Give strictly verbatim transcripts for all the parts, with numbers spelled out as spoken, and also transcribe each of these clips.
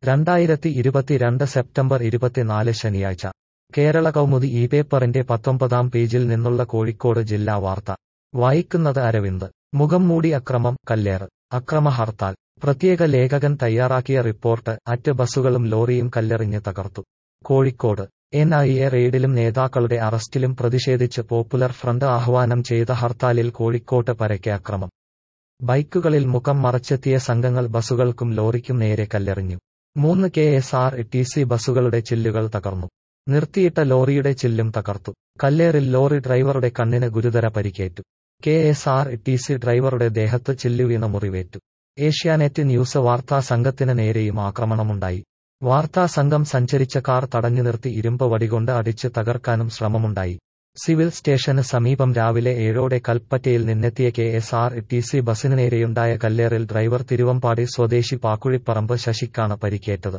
രണ്ടായിരത്തി ഇരുപത്തിരണ്ട് സെപ്റ്റംബർ ഇരുപത്തിനാല് ശനിയാഴ്ച കേരള കൗമുദി ഈ പേപ്പറിന്റെ പത്തൊമ്പതാം പേജിൽ നിന്നുള്ള കോഴിക്കോട് ജില്ലാ വാർത്ത വായിക്കുന്നത് അരവിന്ദ്. മുഖം മൂടി അക്രമം, കല്ലേറ്. അക്രമ ഹർത്താൽ. പ്രത്യേക ലേഖകൻ തയ്യാറാക്കിയ റിപ്പോർട്ട്. അറ്റ് ബസുകളും ലോറിയും കല്ലെറിഞ്ഞ് തകർത്തു. കോഴിക്കോട് എൻ ഐ എ റെയ്ഡിലും നേതാക്കളുടെ അറസ്റ്റിലും പ്രതിഷേധിച്ച് പോപ്പുലർ ഫ്രണ്ട് ആഹ്വാനം ചെയ്ത ഹർത്താലിൽ കോഴിക്കോട്ട് പരക്കെ അക്രമം. ബൈക്കുകളിൽ മുഖം മറച്ചെത്തിയ സംഘങ്ങൾ ബസുകൾക്കും ലോറിക്കും നേരെ കല്ലെറിഞ്ഞു. മൂന്ന് K S R T C ബസുകളുടെ ചില്ലുകൾ തകർന്നു. നിർത്തിയിട്ട ലോറിയുടെ ചില്ലും തകർത്തു. കല്ലേറിൽ ലോറി ഡ്രൈവറുടെ കണ്ണിന് ഗുരുതര പരിക്കേറ്റു. K S R T C ഡ്രൈവറുടെ ദേഹത്ത് ചില്ലുവീണ മുറിവേറ്റു. ഏഷ്യാനെറ്റ് ന്യൂസ് വാർത്താ സംഘത്തിന് നേരെയും ആക്രമണമുണ്ടായി. വാർത്താ സംഘം സഞ്ചരിച്ച കാർ തടഞ്ഞു നിർത്തി ഇരുമ്പ് വടികൊണ്ട് അടിച്ച് തകർക്കാനും ശ്രമമുണ്ടായി. സിവിൽ സ്റ്റേഷന് സമീപം രാവിലെ ഏഴോടെ കൽപ്പറ്റയിൽ നിന്നെത്തിയ K S R T C ബസിന് നേരെയുണ്ടായ കല്ലേറിൽ ഡ്രൈവർ തിരുവമ്പാടി സ്വദേശി പാക്കുഴിപ്പറമ്പ് ശശിക്കാണ് പരിക്കേറ്റത്.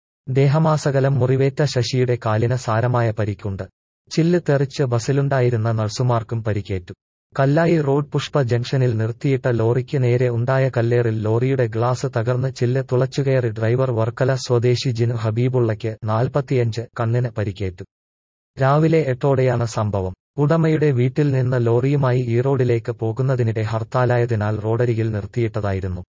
ദേഹമാസകലം മുറിവേറ്റ ശശിയുടെ കാലിന് സാരമായ പരിക്കുണ്ട്. ചില്ല് തെറിച്ച് ബസിലുണ്ടായിരുന്ന നഴ്സുമാർക്കും പരിക്കേറ്റു. കല്ലായി റോഡ് പുഷ്പ ജംഗ്ഷനിൽ നിർത്തിയിട്ട ലോറിക്ക് നേരെ ഉണ്ടായ കല്ലേറിൽ ലോറിയുടെ ഗ്ലാസ് തകർന്ന് ചില്ല് തുളച്ചുകയറി ഡ്രൈവർ വർക്കല സ്വദേശി ജിനു ഹബീബുള്ളയ്ക്ക് നാൽപ്പത്തിയഞ്ച് കണ്ണിന് പരിക്കേറ്റു. രാവിലെ എട്ടോടെയാണ് സംഭവം. ഉടമയുടെ വീട്ടിൽ നിന്ന് ലോറിയുമായി ഈറോഡിലേക്ക് പോകുന്നതിനിടെ ഹർത്താലായതിനാൽ റോഡരികിൽ നിർത്തിയിട്ടതായിരുന്നു.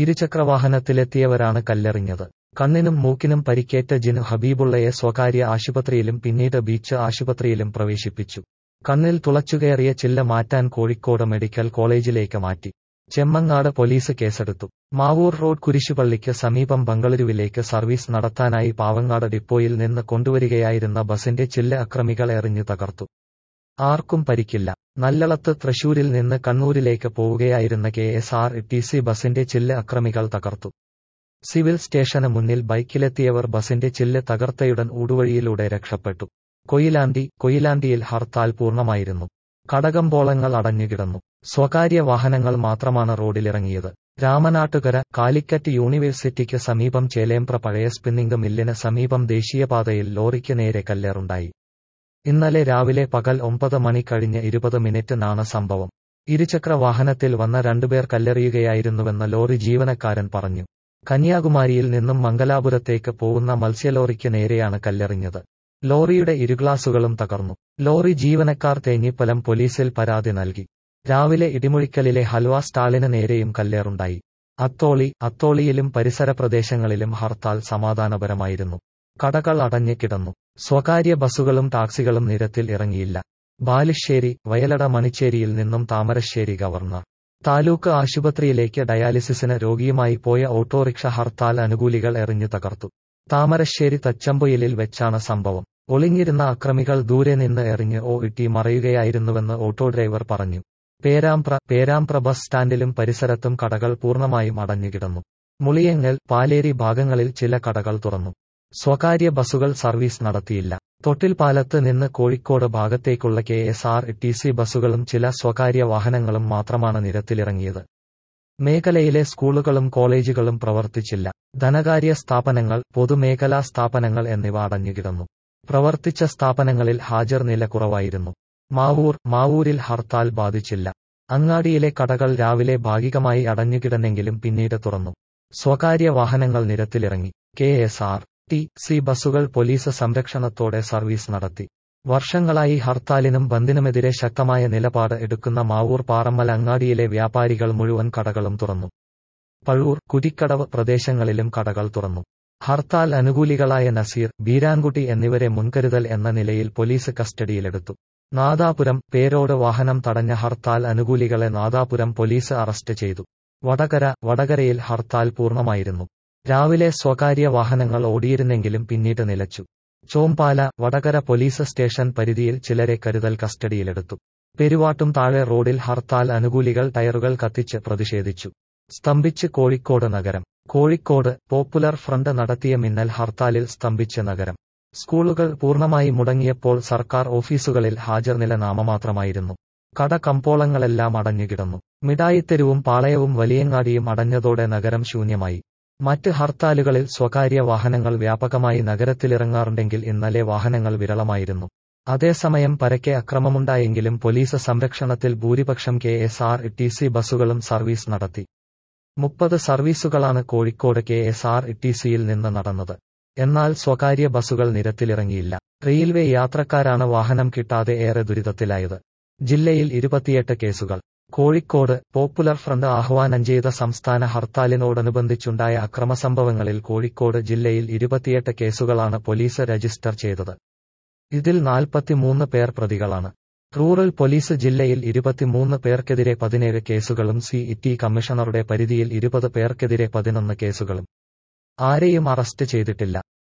ഇരുചക്രവാഹനത്തിലെത്തിയവരാണ് കല്ലെറിഞ്ഞത്. കണ്ണിനും മൂക്കിനും പരിക്കേറ്റ ജിനു ഹബീബുള്ളയെ സ്വകാര്യ ആശുപത്രിയിലും പിന്നീട് ബീച്ച് ആശുപത്രിയിലും പ്രവേശിപ്പിച്ചു. കണ്ണിൽ തുളച്ചുകയറിയ ചില്ല് മാറ്റാൻ കോഴിക്കോട് മെഡിക്കൽ കോളേജിലേക്ക് മാറ്റി. ചെമ്മങ്ങാട് പോലീസ് കേസെടുത്തു. മാവൂർ റോഡ് കുരിശുപള്ളിക്ക് സമീപം ബംഗളൂരുവിലേക്ക് സർവീസ് നടത്താനായി പാവങ്ങാട് ഡിപ്പോയിൽ നിന്ന് കൊണ്ടുവരികയായിരുന്ന ബസിന്റെ ചില്ല് അക്രമികൾ എറിഞ്ഞു തകർത്തു. ആർക്കും പരിക്കില്ല. നല്ലളത്ത് തൃശൂരിൽ നിന്ന് കണ്ണൂരിലേക്ക് പോവുകയായിരുന്ന K S R T C ബസിന്റെ ചില്ല് അക്രമികൾ തകർത്തു. സിവിൽ സ്റ്റേഷന് മുന്നിൽ ബൈക്കിലെത്തിയവർ ബസിന്റെ ചില്ല് തകർത്തയുടൻ ഊടുവഴിയിലൂടെ രക്ഷപ്പെട്ടു. കൊയിലാണ്ടി കൊയിലാണ്ടിയിൽ ഹർത്താൽ പൂർണ്ണമായിരുന്നു. കടകമ്പോളങ്ങൾ അടഞ്ഞുകിടന്നു. സ്വകാര്യ വാഹനങ്ങൾ മാത്രമാണ് റോഡിലിറങ്ങിയത്. രാമനാട്ടുകര കാലിക്കറ്റ് യൂണിവേഴ്സിറ്റിക്ക് സമീപം ചേലേമ്പ്ര പഴയ സ്പിന്നിംഗ് മില്ലിന് സമീപം ദേശീയപാതയിൽ ലോറിക്ക് നേരെ കല്ലേറുണ്ടായി. ഇന്നലെ രാവിലെ പകൽ ഒമ്പത് മണി കഴിഞ്ഞ് ഇരുപത് മിനിറ്റിനാണ് സംഭവം. ഇരുചക്ര വാഹനത്തിൽ വന്ന രണ്ടുപേർ കല്ലെറിയുകയായിരുന്നുവെന്ന് ലോറി ജീവനക്കാരൻ പറഞ്ഞു. കന്യാകുമാരിയിൽ നിന്നും മംഗലാപുരത്തേക്ക് പോകുന്ന മത്സ്യലോറിക്ക് നേരെയാണ് കല്ലെറിഞ്ഞത്. ലോറിയുടെ ഇരുഗ്ലാസുകളും തകർന്നു. ലോറി ജീവനക്കാർ തേഞ്ഞിപ്പലം പോലീസിൽ പരാതി നൽകി. രാവിലെ ഇടിമുഴിക്കലിലെ ഹൽവ സ്റ്റാളിന് നേരെയും കല്ലേറുണ്ടായി. അത്തോളി അത്തോളിയിലും പരിസര പ്രദേശങ്ങളിലും ഹർത്താൽ സമാധാനപരമായിരുന്നു. കടകൾ അടഞ്ഞു കിടന്നു. സ്വകാര്യ ബസുകളും ടാക്സികളും നിരത്തിൽ ഇറങ്ങിയില്ല. ബാലുശ്ശേരി വയലട മണിച്ചേരിയിൽ നിന്നും താമരശ്ശേരി ഗവർണർ താലൂക്ക് ആശുപത്രിയിലേക്ക് ഡയാലിസിസിന് രോഗിയുമായി പോയ ഓട്ടോറിക്ഷ ഹർത്താൽ അനുകൂലികൾ എറിഞ്ഞു തകർത്തു. താമരശ്ശേരി തച്ചമ്പൊയിലിൽ വെച്ചാണ് സംഭവം. ഒളിഞ്ഞിരുന്ന അക്രമികൾ ദൂരെ നിന്ന് എറിഞ്ഞ് ഓ ഇട്ടി മറയുകയായിരുന്നുവെന്ന് ഓട്ടോ ഡ്രൈവർ പറഞ്ഞു. പേരാമ്പ്ര പേരാമ്പ്ര ബസ് സ്റ്റാൻഡിലും പരിസരത്തും കടകൾ പൂർണ്ണമായും അടഞ്ഞുകിടന്നു. മുളിയങ്ങൽ പാലേരി ഭാഗങ്ങളിൽ ചില കടകൾ തുറന്നു. സ്വകാര്യ ബസുകൾ സർവീസ് നടത്തിയില്ല. തൊട്ടിൽപ്പാലത്ത് നിന്ന് കോഴിക്കോട് ഭാഗത്തേക്കുള്ള K S R T C ബസുകളും ചില സ്വകാര്യ വാഹനങ്ങളും മാത്രമാണ് നിരത്തിലിറങ്ങിയത്. മേഖലയിലെ സ്കൂളുകളും കോളേജുകളും പ്രവർത്തിച്ചില്ല. ധനകാര്യ സ്ഥാപനങ്ങൾ പൊതുമേഖലാ സ്ഥാപനങ്ങൾ എന്നിവ അടഞ്ഞുകിടന്നു. പ്രവർത്തിച്ച സ്ഥാപനങ്ങളിൽ ഹാജർ നില കുറവായിരുന്നു. മാവൂർ മാവൂരിൽ ഹർത്താൽ ബാധിച്ചില്ല. അങ്ങാടിയിലെ കടകൾ രാവിലെ ഭാഗികമായി അടഞ്ഞുകിടന്നെങ്കിലും പിന്നീട് തുറന്നു. സ്വകാര്യ വാഹനങ്ങൾ നിരത്തിലിറങ്ങി. K S R T C ബസുകൾ പോലീസ് സംരക്ഷണത്തോടെ സർവീസ് നടത്തി. വർഷങ്ങളായി ഹർത്താലിനും ബന്ദിനുമെതിരെ ശക്തമായ നിലപാട് എടുക്കുന്ന മാവൂർ പാറമ്മൽ അങ്ങാടിയിലെ വ്യാപാരികൾ മുഴുവൻ കടകളും തുറന്നു. പഴൂർ കുരിക്കടവ് പ്രദേശങ്ങളിലും കടകൾ തുറന്നു. ഹർത്താൽ അനുകൂലികളായ നസീർ ബീരാൻകുട്ടി എന്നിവരെ മുൻകരുതൽ എന്ന നിലയിൽ പോലീസ് കസ്റ്റഡിയിലെടുത്തു. നാദാപുരം പേരോട് വാഹനം തടഞ്ഞ ഹർത്താൽ അനുകൂലികളെ നാദാപുരം പോലീസ് അറസ്റ്റ് ചെയ്തു. വടകര വടകരയിൽ ഹർത്താൽ പൂർണ്ണമായിരുന്നു. രാവിലെ സ്വകാര്യ വാഹനങ്ങൾ ഓടിയിരുന്നെങ്കിലും പിന്നീട് നിലച്ചു. ചോമ്പാല വടകര പോലീസ് സ്റ്റേഷൻ പരിധിയിൽ ചിലരെ കരുതൽ കസ്റ്റഡിയിലെടുത്തു. പെരുവാട്ടും താഴെ റോഡിൽ ഹർത്താൽ അനുകൂലികൾ ടയറുകൾ കത്തിച്ച് പ്രതിഷേധിച്ചു. സ്തംഭിച്ച് കോഴിക്കോട് നഗരം. കോഴിക്കോട് പോപ്പുലർ ഫ്രണ്ട് നടത്തിയ മിന്നൽ ഹർത്താലിൽ സ്തംഭിച്ച് നഗരം. സ്കൂളുകൾ പൂർണ്ണമായി മുടങ്ങിയപ്പോൾ സർക്കാർ ഓഫീസുകളിൽ ഹാജർ നില നാമമാത്രമായിരുന്നു. കട കമ്പോളങ്ങളെല്ലാം അടഞ്ഞുകിടന്നു. മിഠായിത്തെരുവും പാളയവും വലിയങ്ങാടിയും അടഞ്ഞതോടെ നഗരം ശൂന്യമായി. മറ്റ് ഹർത്താലുകളിൽ സ്വകാര്യ വാഹനങ്ങൾ വ്യാപകമായി നഗരത്തിലിറങ്ങാറുണ്ടെങ്കിൽ ഇന്നലെ വാഹനങ്ങൾ വിരളമായിരുന്നു. അതേസമയം പരക്കെ അക്രമമുണ്ടായെങ്കിലും പോലീസ് സംരക്ഷണത്തിൽ ഭൂരിപക്ഷം K S R T C ബസുകളും സർവീസ് നടത്തി. മുപ്പത് സർവീസുകളാണ് Kozhikode K S R T സിയിൽ നിന്ന് നടന്നത്. എന്നാൽ സ്വകാര്യ ബസുകൾ നിരത്തിലിറങ്ങിയില്ല. റെയിൽവേ യാത്രക്കാരാണ് വാഹനം കിട്ടാതെ ഏറെ ദുരിതത്തിലായത്. ജില്ലയിൽ ഇരുപത്തിയെട്ട് കേസുകൾ. കോഴിക്കോട് പോപ്പുലർ ഫ്രണ്ട് ആഹ്വാനം ചെയ്ത സംസ്ഥാന ഹർത്താലിനോടനുബന്ധിച്ചുണ്ടായ അക്രമസംഭവങ്ങളിൽ കോഴിക്കോട് ജില്ലയിൽ ഇരുപത്തിയെട്ട് കേസുകളാണ് പോലീസ് രജിസ്റ്റർ ചെയ്തത്. ഇതിൽ നാൽപ്പത്തിമൂന്ന് പേർ പ്രതികളാണ്. റൂറൽ പോലീസ് ജില്ലയിൽ ഇരുപത്തിമൂന്ന് പേർക്കെതിരെ പതിനേഴ് കേസുകളും സി ടി കമ്മീഷണറുടെ പരിധിയിൽ ഇരുപത് പേർക്കെതിരെ പതിനൊന്ന് കേസുകളും. ആരെയും അറസ്റ്റ് ചെയ്തിട്ടില്ല.